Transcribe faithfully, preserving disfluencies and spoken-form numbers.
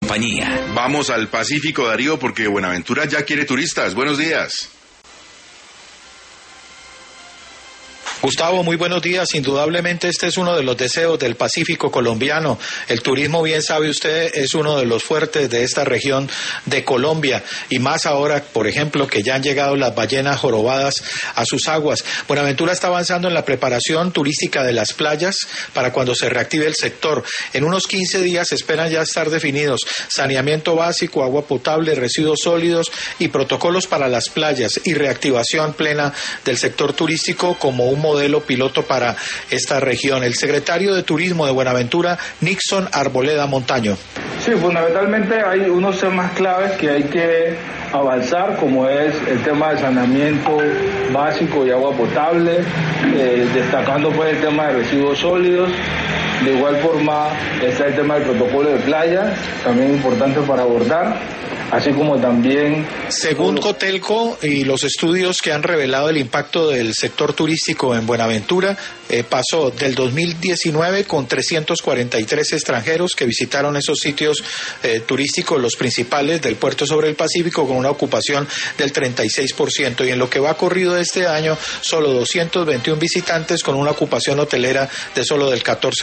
Compañía. Vamos al Pacífico, Darío, porque Buenaventura ya quiere turistas. Buenos días. Gustavo, muy buenos días. Indudablemente este es uno de los deseos del Pacífico colombiano. El turismo, bien sabe usted, es uno de los fuertes de esta región de Colombia, y más ahora, por ejemplo, que ya han llegado las ballenas jorobadas a sus aguas. Buenaventura está avanzando en la preparación turística de las playas para cuando se reactive el sector. En unos quince días esperan ya estar definidos saneamiento básico, agua potable, residuos sólidos y protocolos para las playas, y reactivación plena del sector turístico como un modelo modelo piloto para esta región. El secretario de Turismo de Buenaventura, Nixon Arboleda Montaño. Sí, fundamentalmente hay unos temas claves que hay que avanzar, como es el tema de saneamiento básico y agua potable, eh, destacando pues el tema de residuos sólidos. De igual forma está el tema del protocolo de playa, también importante para abordar, así como también... Según Cotelco y los estudios que han revelado el impacto del sector turístico en Buenaventura, eh, pasó del dos mil diecinueve con trescientos cuarenta y tres extranjeros que visitaron esos sitios eh, turísticos, los principales del puerto sobre el Pacífico, con una ocupación del treinta y seis por ciento, y en lo que va corrido de este año, solo doscientos veintiún visitantes con una ocupación hotelera de solo del catorce